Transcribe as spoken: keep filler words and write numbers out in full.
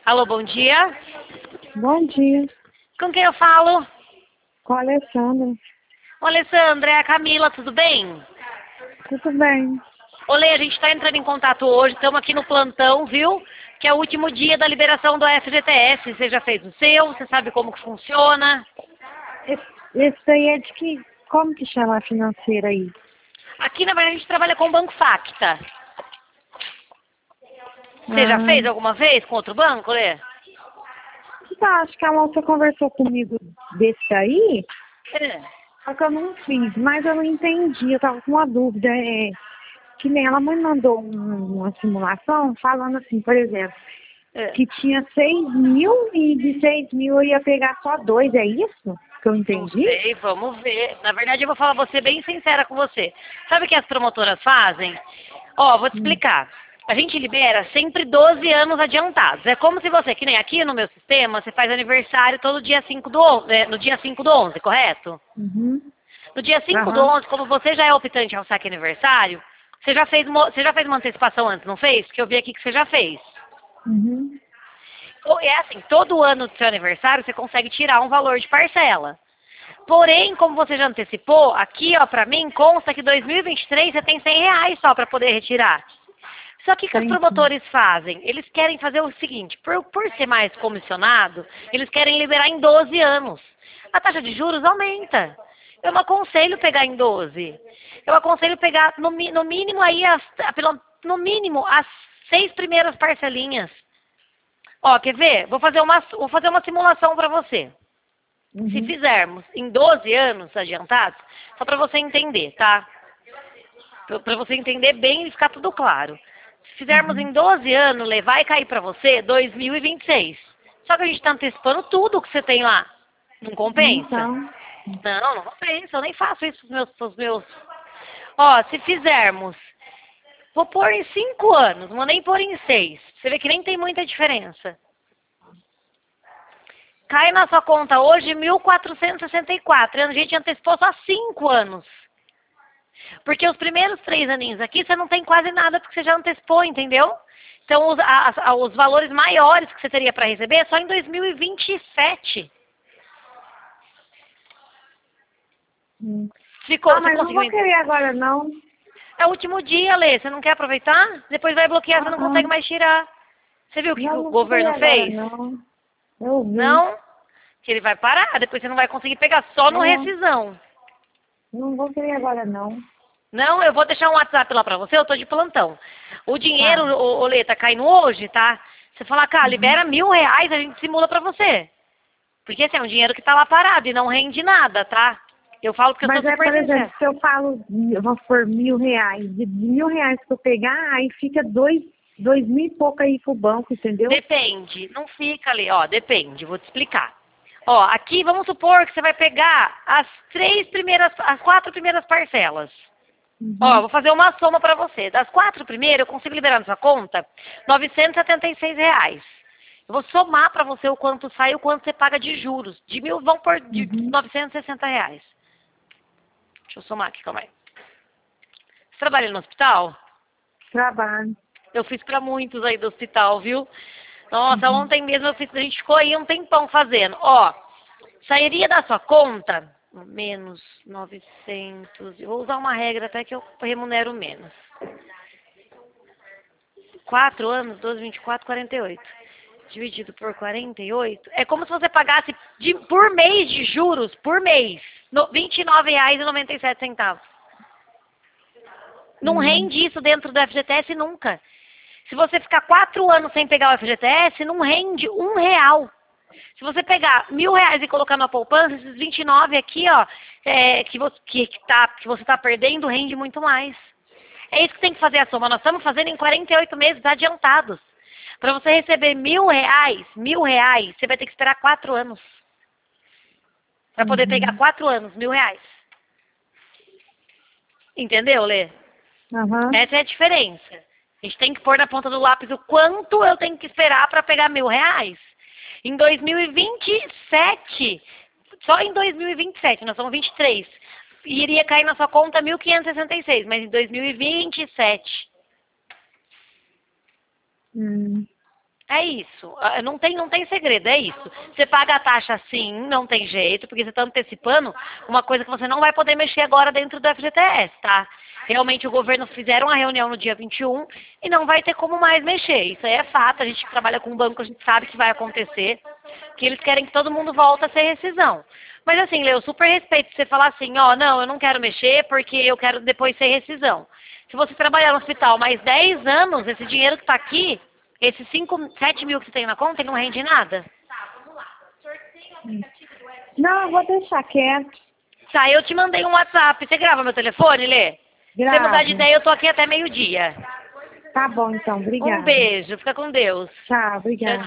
Alô, bom dia. Bom dia, Com quem eu falo? com a Alessandra. Ô, Alessandra, é a Camila, tudo bem? Tudo bem? Olê, a gente está entrando em contato hoje, estamos aqui no plantão, viu? Que é o último dia da liberação do F G T S. Você já fez o seu? Você sabe como que funciona? Esse, esse aí é de que... Como que chama a financeira aí? Aqui, na verdade, a gente trabalha com o Banco Facta. Você já fez Ah, alguma vez com outro banco, Lê? tá, acho que a moça conversou comigo desse aí, É. só que eu não fiz, mas eu não entendi, eu tava com uma dúvida. É, que nem ela me mandou um- uma simulação falando assim, por exemplo, É. que tinha seis mil e de seis mil eu ia pegar só dois, é isso que eu Não entendi? sei, vamos ver. Na verdade, eu vou falar você bem sincera com você. Sabe o que as promotoras fazem? Ó, vou te Hum. explicar. A gente libera sempre doze anos adiantados. É como se você, que nem aqui no meu sistema, você faz aniversário todo dia cinco do onze, é, no dia cinco do onze, correto? Uhum. No dia cinco do Aham. onze, como você já é optante ao saque aniversário, você já fez, mo- você já fez uma antecipação antes, não fez? Que eu vi aqui que você já fez. Uhum. Ou- É assim, todo ano do seu aniversário você consegue tirar um valor de parcela. Porém, como você já antecipou, aqui ó, pra mim consta que dois mil e vinte e três você tem cem reais só pra poder retirar. Só que o que os Entendi. promotores fazem? Eles querem fazer o seguinte, por, por ser mais comissionado, eles querem liberar em doze anos. A taxa de juros aumenta. Eu não aconselho pegar em doze. Eu aconselho pegar no, mi- no mínimo aí, as, a- pelo- no mínimo, as seis primeiras parcelinhas. Ó, quer ver? Vou fazer uma, vou fazer uma simulação para você. Se Uhum. fizermos em doze anos adiantados, só para você entender, tá? Para você entender bem e ficar tudo claro. Se fizermos Uhum. em doze anos, Lê, vai cair para você dois mil e vinte e seis. Só que a gente está antecipando tudo que você tem lá. Não compensa? Então, Não, não compensa. Eu nem faço isso para os meus, pros meus. Ó, se fizermos, vou pôr em cinco anos, vou nem pôr em seis. Você vê que nem tem muita diferença. Cai na sua conta hoje mil quatrocentos e sessenta e quatro. A gente antecipou só cinco anos. Porque os primeiros três aninhos aqui você não tem quase nada porque você já antecipou, entendeu? Então os, a- a- os valores maiores que você teria para receber é só em dois mil e vinte e sete. hum. Ficou, Ah, você mas não conseguiu vou entender? querer agora não. É o último dia, Lê. Você não quer aproveitar? Depois vai bloquear, você Ah, não consegue não. mais tirar. Você viu o que que Não, o não vou querer governo agora fez? não. Eu vi. Não? Que ele vai parar, depois você não vai conseguir pegar só no É, rescisão. não vou querer agora não. Não, eu vou deixar um WhatsApp lá pra você, eu tô de plantão. O dinheiro, Tá. ô, ô Lê, tá caindo hoje, tá? Você fala, cara, Uhum. libera mil reais, a gente simula pra você. Porque esse é um dinheiro que tá lá parado e não rende nada, tá? Eu falo porque eu sou Mas é, super por exemplo, sincera. se eu falo, eu vou por mil reais, de mil reais que eu pegar, aí fica dois, dois mil e pouco aí pro banco, entendeu? Depende, não fica ali, ó, depende, vou te explicar. Ó, aqui vamos supor que você vai pegar as três primeiras, as quatro primeiras parcelas. Ó, Uhum. vou fazer uma soma pra você. Das quatro primeiras, eu consigo liberar na sua conta novecentos e setenta e seis reais. Eu vou somar pra você o quanto sai e o quanto você paga de juros. De mil, vão por de Uhum. novecentos e sessenta reais. Deixa eu somar aqui, calma aí. Você trabalha no hospital? Trabalho. Eu fiz pra muitos aí do hospital, viu? Nossa, Uhum. ontem mesmo eu fiz, a gente ficou aí um tempão fazendo. Ó, sairia da sua conta menos novecentos. Eu vou usar uma regra até que eu remunero menos. quatro anos, doze, vinte e quatro, quarenta e oito. Dividido por quarenta e oito. É como se você pagasse de, por mês de juros, por mês, no, vinte e nove reais e noventa e sete centavos. Não Uhum. rende isso dentro do F G T S nunca. Se você ficar quatro anos sem pegar o F G T S, não rende um real. Se você pegar mil reais e colocar na poupança, esses vinte e nove aqui, ó, é, que, você, que, que, tá, que você tá perdendo, rende muito mais. É isso que tem que fazer a soma. Nós estamos fazendo em quarenta e oito meses adiantados. Para você receber mil reais, mil reais, você vai ter que esperar quatro anos. Para poder pegar Uhum. quatro anos, mil reais. Entendeu, Lê? Aham. Essa é a diferença. A gente tem que pôr na ponta do lápis o quanto eu tenho que esperar para pegar mil reais. Em dois mil e vinte e sete, só em dois mil e vinte e sete, nós somos vinte e três, iria cair na sua conta mil quinhentos e sessenta e seis, mas em dois mil e vinte e sete. Hum. É isso. Ah, Não tem, não tem segredo, é isso. Você paga a taxa sim, não tem jeito, porque você está antecipando uma coisa que você não vai poder mexer agora dentro do F G T S, tá? Realmente o governo fizeram uma reunião no dia vinte e um e não vai ter como mais mexer. Isso aí é fato, a gente que trabalha com banco, a gente sabe que vai acontecer, que eles querem que todo mundo volte a ser rescisão. Mas assim, Lê, eu super respeito você falar assim, ó, não, eu não quero mexer porque eu quero depois ser rescisão. Se você trabalhar no hospital mais dez anos, esse dinheiro que está aqui, esses cinco, sete mil que você tem na conta, ele não rende nada? Não, eu vou deixar quieto. Tá, eu te mandei um WhatsApp. Você grava meu telefone, Lê? Se você mudar de Grave. ideia, eu tô aqui até meio-dia. Tá bom, então. Um Obrigada. beijo. Fica com Deus. Tchau, Tchau, obrigada.